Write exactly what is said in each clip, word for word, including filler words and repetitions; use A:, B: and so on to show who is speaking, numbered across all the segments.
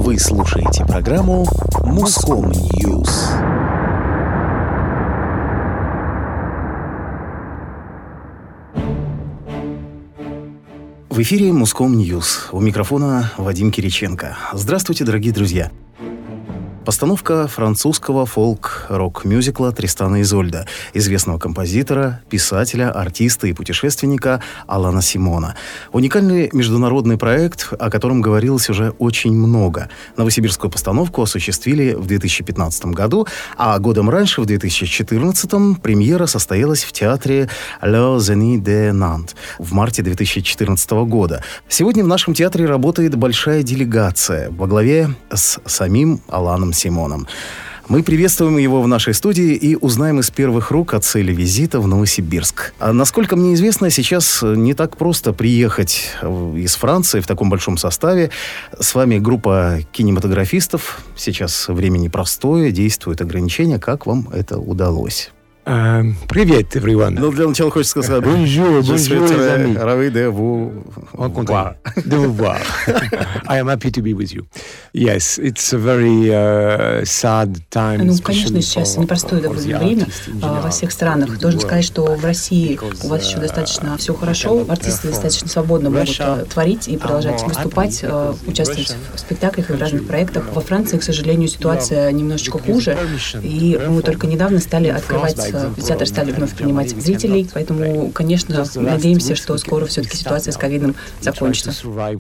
A: Вы слушаете программу «Муском Ньюс». В эфире «Муском Ньюс». У микрофона Вадим Кириченко. Здравствуйте, дорогие друзья. Постановка французского фолк-рок-мюзикла «Тристана и Изольда» известного композитора, писателя, артиста и путешественника Алана Симона. Уникальный международный проект, о котором говорилось уже очень много. Новосибирскую постановку осуществили в две тысячи пятнадцатом году, а годом раньше, в две тысячи четырнадцатом, премьера состоялась в театре Le Zénith de Nantes в марте две тысячи четырнадцатого года. Сегодня в нашем театре работает большая делегация во главе с самим Аланом Симоном. Мы приветствуем его в нашей студии и узнаем из первых рук о цели визита в Новосибирск. А насколько мне известно, сейчас не так просто приехать из Франции в таком большом составе. С вами группа кинематографистов. Сейчас время непростое, действуют ограничения. Как вам это удалось?
B: Uh, привет, everyone.
A: Ну, для начала хочется сказать...
B: Bonjour, bonjour, les amis.
A: Ravi de vous
B: voir. De vous voir. I am happy to be with you. Yes, it's a very uh, sad time.
C: Ну, конечно, сейчас непростое довольно время uh, во всех странах. Должен сказать, что в России у вас еще достаточно все хорошо. Артисты достаточно свободно могут uh, творить и продолжать выступать, uh, участвовать в спектаклях и в разных проектах. Во Франции, к сожалению, ситуация немножечко хуже. И мы только недавно стали открывать театр, стали вновь принимать зрителей, поэтому, конечно, надеемся, что скоро все-таки ситуация с ковидом закончится.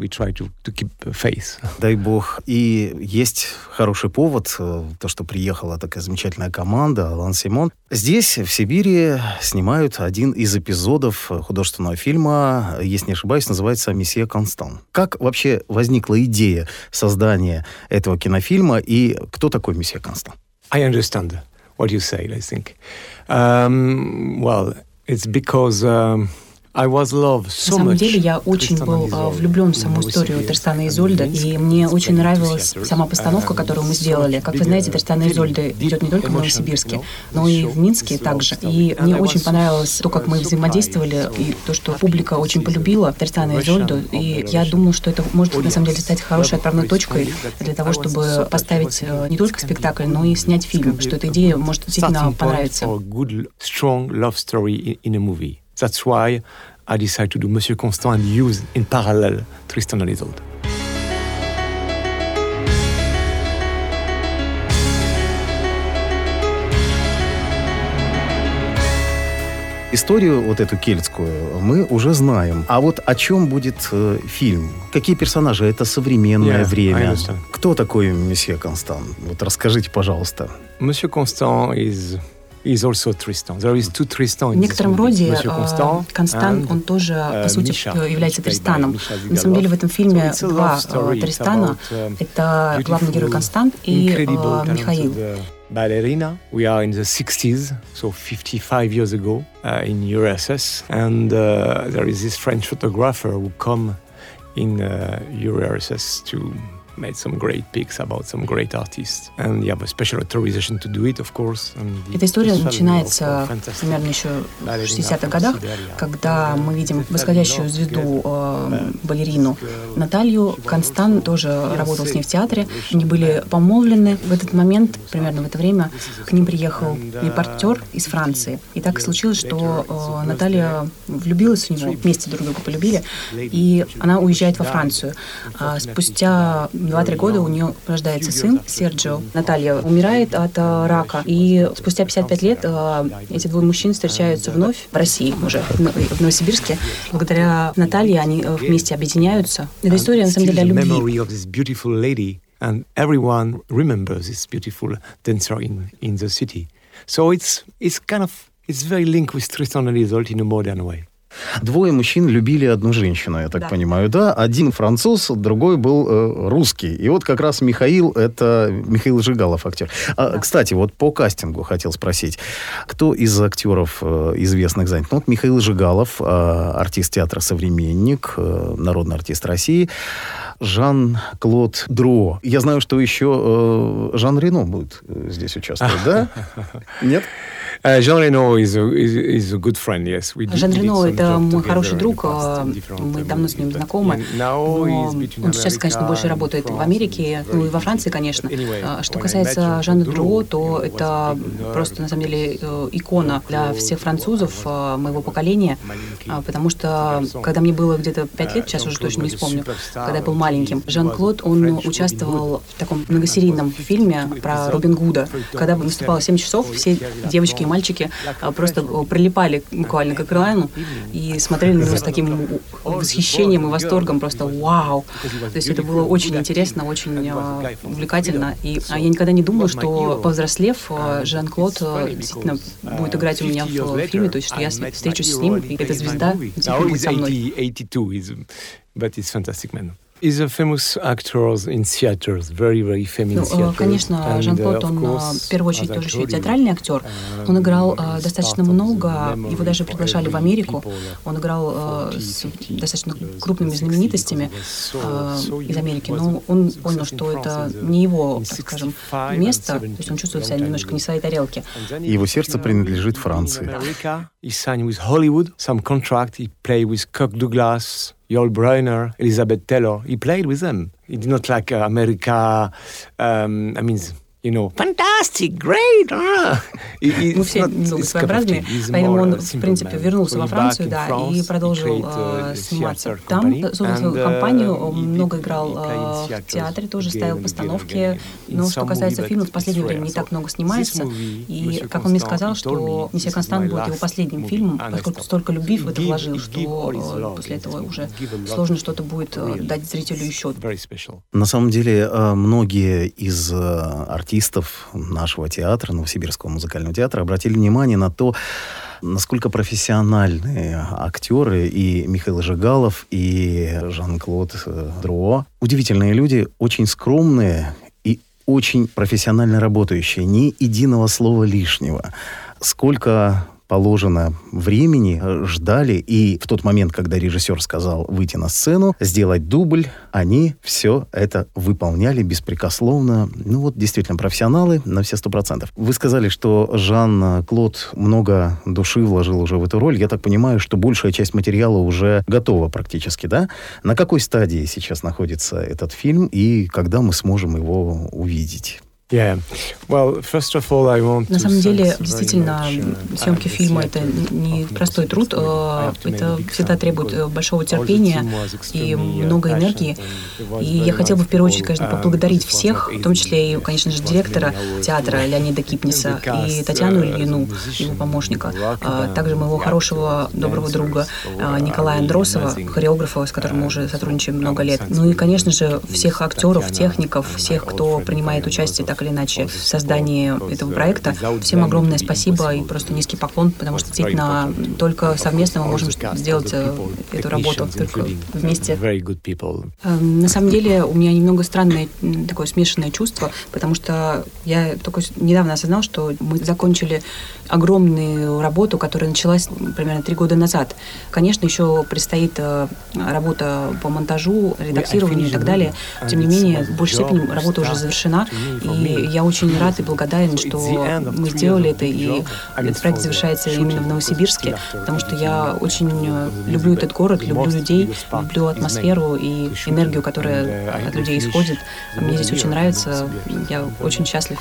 A: Дай бог. И есть хороший повод, то, что приехала такая замечательная команда, Алан Симон. Здесь, в Сибири, снимают один из эпизодов художественного фильма, если не ошибаюсь, называется «Месье Констан». Как вообще возникла идея создания этого кинофильма, и кто такой месье Констан?
B: I understand what you say, I think. Um, well, it's because um, I was loved so
C: На самом
B: much.
C: деле, я очень был uh, влюблен в саму историю Тристана и Изольды, и мне очень нравилась сама постановка, которую мы сделали. Как вы знаете, Тристан и Изольда идет не только в Новосибирске, но и в Минске также. И мне очень понравилось то, как мы взаимодействовали, и то, что публика очень полюбила Тристана и Изольду. И я думаю, что это может на самом деле стать хорошей отправной точкой для того, чтобы поставить не только спектакль, но и снять фильм, что эта идея может действительно понравиться.
B: That's why I decided to do Monsieur Constant and use in parallel Tristan and Isolde.
A: Историю вот эту кельтскую мы уже знаем. А вот о чем будет э, фильм? Какие персонажи? Это современное
B: yeah,
A: время. Кто такой месье Констан? Вот расскажите, пожалуйста.
B: Monsieur Constant is... is also Tristan. There is two Tristan
C: в некотором роде uh, Констан, он тоже, uh, по сути, Миша, является Тристаном. На самом деле в этом фильме so два uh, Тристана. Uh, Это главный герой Констан и uh, Михаил.
B: Ballerina. We are in the sixties, so fifty-five years ago, uh, in U R S S. And uh, there is this French photographer who come in uh, U R S S to made some great pics about some great artists. And you have a special authorization to do it, of course.
C: Эта история начинается примерно еще в шестидесятых годах, когда мы видим восходящую звезду э, балерину Наталью. Констан тоже работал с ней в театре. Они были помолвлены. В этот момент, примерно в это время, к ним приехал репортер из Франции. И так и случилось, что э, Наталья влюбилась в него, вместе друг друга полюбили, и она уезжает во Францию. А спустя два-три года у нее рождается сын Серджио. Наталья умирает от э, рака. И спустя пятьдесят пять лет э, эти двое мужчин встречаются вновь в России, уже в, в Новосибирске. Благодаря Наталье они э, вместе объединяются. Это история, на самом деле, о любви.
B: And everyone remembers this beautiful dancer in, in the city. So it's, it's kind of, it's very linked with Tristan and Isolde in a modern way.
A: Двое мужчин любили одну женщину, я так да. понимаю, да? Один француз, другой был э, русский. И вот как раз Михаил, это Михаил Жигалов, актер. А, да. Кстати, вот по кастингу хотел спросить. Кто из актеров э, известных занят? Ну, вот Михаил Жигалов, э, артист театра «Современник», э, народный артист России. Жан-Клод Дро. Я знаю, что еще э, Жан Рено будет здесь участвовать, да? Нет?
B: Жан Рено is a, is, is a good friend, yes. We
C: Жан Рено — это мой хороший друг, мы давно с ним знакомы, но он сейчас, конечно, больше работает в Америке, ну и во Франции, конечно. Что касается Жана Дро, то это просто, на самом деле, икона для всех французов моего поколения, потому что, когда мне было где-то пять лет, сейчас уже точно не вспомню, когда я был маленьким, Жан-Клод, он участвовал в таком многосерийном фильме про Робин Гуда. Когда наступало семь часов, все девочки и мальчики просто прилипали буквально к экрану и смотрели на него с таким восхищением и восторгом, просто вау. То есть это было очень интересно, очень увлекательно. И я никогда не думала, что, повзрослев, Жан-Клод действительно будет играть у меня в фильме, то есть что я встречусь с ним, и эта звезда действительно будет со мной.
B: He's a famous actor in theaters, very, very famous
C: ну, конечно, Жан-Клод, он в первую очередь тоже еще и театральный актер. Он играл uh, достаточно много, его даже приглашали в Америку. Он играл uh, с достаточно крупными знаменитостями uh, из Америки, но он понял, что это не его, так скажем, место, то есть он чувствует себя немножко не в своей тарелке.
A: Его сердце принадлежит Франции.
B: He signed with Hollywood some contract. He played with Kirk Douglas, Yul Brynner, Elizabeth Taylor. He played with them. He did not like uh, America. Um, I mean, you know, fantastic, great. Ah.
C: Мы все немного своеобразные, поэтому он, в принципе, вернулся во Францию, да, и продолжил uh, сниматься. Там создал свою компанию, он много играл uh, в театре, тоже ставил постановки. Но что касается фильмов, в последнее время не так много снимается. И, как он мне сказал, что «Месье Констант» будет его последним фильмом, поскольку столько любви в это вложил, что uh, после этого уже сложно что-то будет uh, дать зрителю еще.
A: На самом деле, многие из артистов артистов нашего театра, Новосибирского музыкального театра, обратили внимание на то, насколько профессиональные актеры и Михаил Жигалов, и Жан-Клод Дро. Удивительные люди, очень скромные и очень профессионально работающие. Ни единого слова лишнего. Сколько положено времени, ждали, и в тот момент, когда режиссер сказал выйти на сцену, сделать дубль, они все это выполняли беспрекословно. Ну вот, действительно, профессионалы на все сто процентов. Вы сказали, что Жан-Клод много души вложил уже в эту роль. Я так понимаю, что большая часть материала уже готова практически, да? На какой стадии сейчас находится этот фильм, и когда мы сможем его увидеть?
B: Yeah. Well, first of all, I want
C: На самом деле, действительно, съемки фильма — это не простой труд, это всегда требует большого терпения и много энергии. И я хотела бы в первую очередь, конечно, поблагодарить всех, в том числе и, конечно же, директора театра Леонида Кипниса и Татьяну Ильину, его помощника, также моего хорошего, доброго друга Николая Андросова, хореографа, с которым мы уже сотрудничаем много лет. Ну и, конечно же, всех актеров, техников, всех, кто принимает участие так или иначе в создании этого проекта. Всем огромное спасибо и просто низкий поклон, потому что действительно только совместно мы можем сделать эту работу, только вместе. На самом деле у меня немного странное такое смешанное чувство, потому что я только недавно осознал, что мы закончили огромную работу, которая началась примерно три года назад. Конечно, еще предстоит работа по монтажу, редактированию и так далее. Тем не менее, в большей степени работа уже завершена, и я очень рад и благодарен, что мы сделали это, и этот проект завершается именно в Новосибирске, потому что я очень люблю этот город, люблю людей, люблю атмосферу и энергию, которая от людей исходит. Мне здесь очень нравится, я очень счастлив.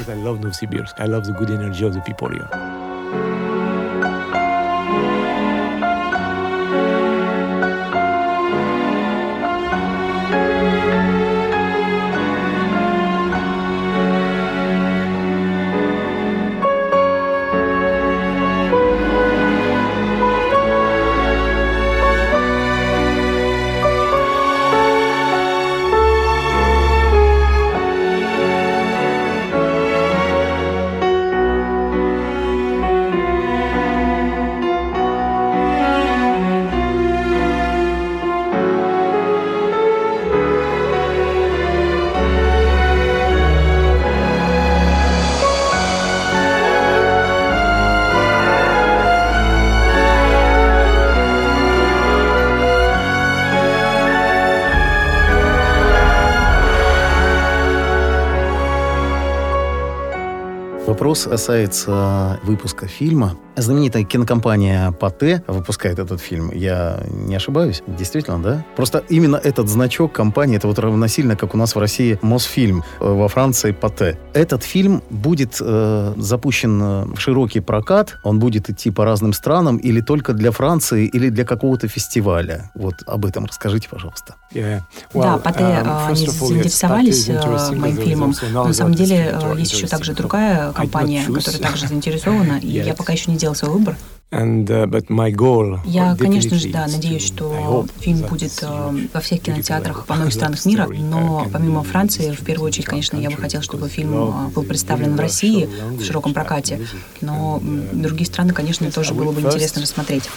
A: Вопрос касается выпуска фильма. Знаменитая кинокомпания Pathé выпускает этот фильм. Я не ошибаюсь? Действительно, да? Просто именно этот значок компании, это вот равносильно, как у нас в России Мосфильм, во Франции Pathé. Этот фильм будет э, запущен в широкий прокат. Он будет идти по разным странам или только для Франции, или для какого-то фестиваля. Вот об этом расскажите, пожалуйста.
B: Yeah.
C: Well, да, Pathé, um, они заинтересовались uh, моим фильмом. Но на самом деле uh, есть еще также другая компания, которая также заинтересована, и я пока еще не делал свой выбор.
B: And, uh, but my goal,
C: я, конечно же, да, надеюсь, что фильм будет uh, во всех кинотеатрах во многих странах мира, но помимо Франции, в первую очередь, конечно, я бы хотела, чтобы фильм uh, был представлен в России в широком прокате, но uh, другие страны, конечно, тоже было бы интересно рассмотреть.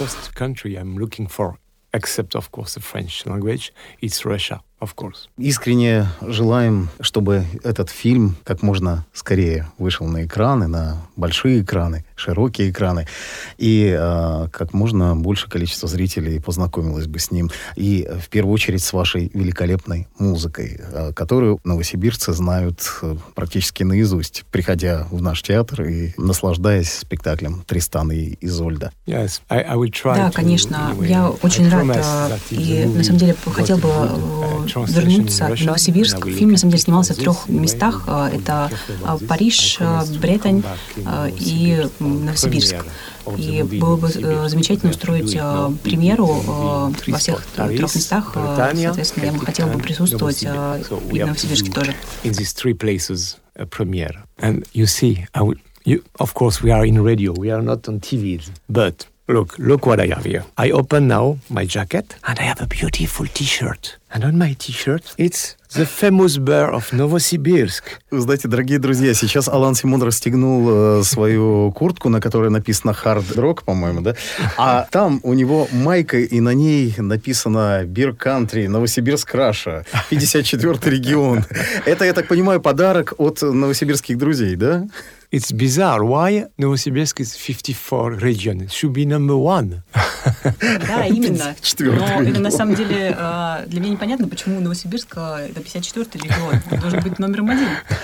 B: Except, of course, the French language, it's Russia, of course.
A: Искренне желаем, чтобы этот фильм как можно скорее вышел на экраны, на большие экраны, широкие экраны, и э, как можно больше количество зрителей познакомилось бы с ним. И в первую очередь с вашей великолепной музыкой, э, которую новосибирцы знают э, практически наизусть, приходя в наш театр и наслаждаясь спектаклем «Тристан и Изольда».
B: Yes, I, I will try
C: да,
B: to,
C: конечно.
B: anyway,
C: я очень рад и, на самом деле, хотел бы вернуться в Новосибирск. Фильм, на самом деле, снимался в трех местах. Это Париж, Бреттань и Новосибирск. И было бы замечательно устроить премьеру во всех трех местах. Соответственно, я бы хотела бы присутствовать и в Новосибирске тоже.
B: And you see, I will, you, of course, we are in radio, we are not on T V, but Look, look what I have here. I open now my jacket and I have a beautiful T-shirt. And on my T-shirt, it's the famous bear of Novosibirsk.
A: Вы знаете, дорогие друзья, сейчас Алан Симон расстегнул э, свою куртку, на которой написано «Hard Rock», по-моему, да? А там у него майка, и на ней написано «Beer Country, Новосибирск, Раша, пятьдесят четвёртый регион». Это, я так понимаю, подарок от новосибирских друзей, да?
B: It's bizarre. Why Novosibirsk is fifty-four region? It should be number one.
C: Да, именно. Но это на самом деле для меня непонятно, почему Новосибирск это пятьдесят четвёртый регион. Он должен быть номером один.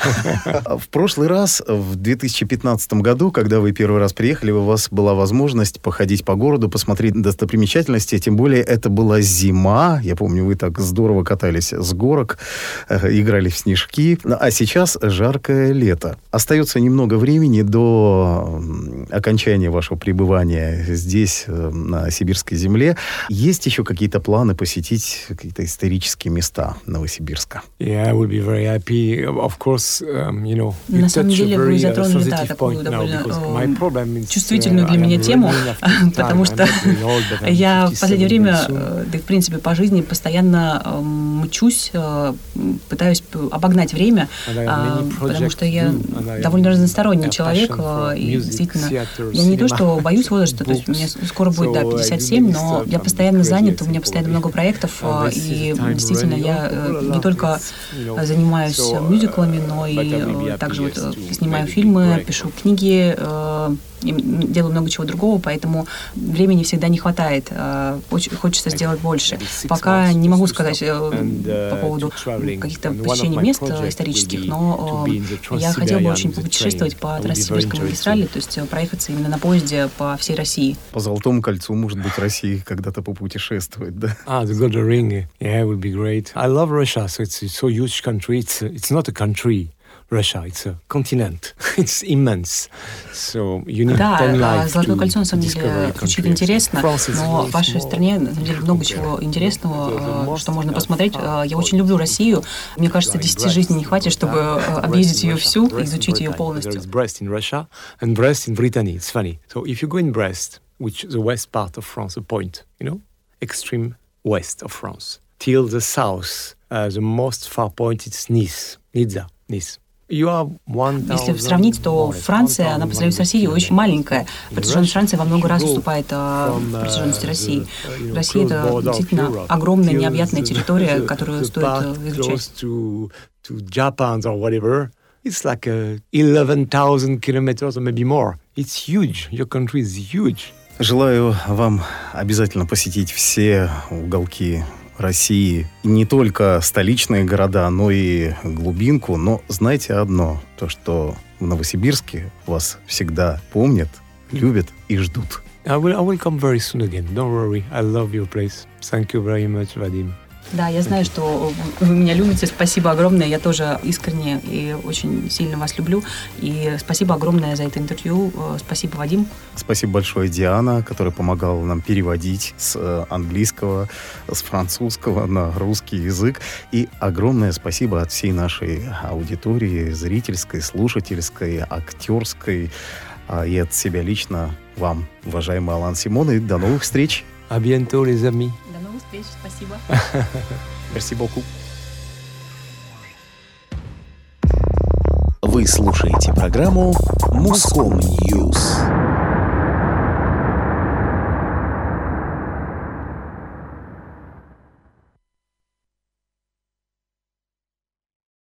A: В прошлый раз, в две тысячи пятнадцатом году, когда вы первый раз приехали, у вас была возможность походить по городу, посмотреть достопримечательности. Тем более это была зима. Я помню, вы так здорово катались с горок, играли в снежки. А сейчас жаркое лето. Остается немного времени до окончания вашего пребывания здесь, на сибирской земле. Есть еще какие-то планы посетить какие-то исторические места Новосибирска?
B: Yeah, I will be very happy. Of course, um, you know, you
C: на самом деле вы затронули, да, такую довольно чувствительную для меня тему, потому что я в последнее время, да и в принципе по жизни, постоянно мчусь, пытаюсь обогнать время, потому что я довольно разносторонний человек, и действительно, я не то, что боюсь возраста, то есть мне скоро будет, да, пятьдесят семь, но я постоянно занят, у меня постоянно много проектов, и действительно я не только занимаюсь мюзиклами, но и также вот снимаю фильмы, пишу книги, делаю много чего другого, поэтому времени всегда не хватает. Очень хочется сделать больше. Пока не могу сказать по поводу каких-то посещений мест исторических, но я хотела бы очень попутешествовать по Транссибирской магистрали, то есть проехаться именно на поезде по всей России.
A: По Золотому кольцу, может быть, России когда-то попутешествовать, да?
B: Ah, the Golden Ring. Yeah, it would be great. I love Russia, so it's, it's so huge country. It's, it's not a country. Russia, it's a continent. It's immense. So you need
C: да,
B: ten life
C: Золотое кольцо, на самом деле, звучит интересно, но в вашей стране, на самом деле, много чего интересного, что можно посмотреть. Я очень люблю Россию. Мне кажется, десяти жизней не хватит, чтобы объездить ее всю и изучить ее полностью.
B: There is Brest in Russia and Brest in Brittany. It's funny. So if you go in Brest, which is the west part of France, a point, you know, extreme west of France, till the south, uh, the most far point is Nice, Nizza, Nice.
C: Если сравнить, то Франция, она по сравнению с Россией очень маленькая. Протяженность Франции во много раз уступает протяженности России. Россия — это действительно огромная, необъятная территория, которую стоит изучать.
B: It's like uh, eleven thousand kilometers or maybe more. It's huge. Your country is huge.
A: Желаю вам обязательно посетить все уголки России, не только столичные города, но и глубинку. Но знаете одно, то, что в Новосибирске вас всегда помнят, любят и ждут.
B: I will, I will come very soon again. Don't worry. I love your place. Thank you very much, Vadim.
C: Да, я знаю, что вы меня любите. Спасибо огромное. Я тоже искренне и очень сильно вас люблю. И спасибо огромное за это интервью. Спасибо, Вадим.
A: Спасибо большое, Диана, которая помогала нам переводить с английского, с французского на русский язык. И огромное спасибо от всей нашей аудитории, зрительской, слушательской, актерской. И от себя лично вам, уважаемый Алан Симон. И до новых встреч.
B: À bientôt, les amis.
C: До новых встреч. Спасибо.
A: Merci beaucoup.
D: Вы слушаете программу Moscow News.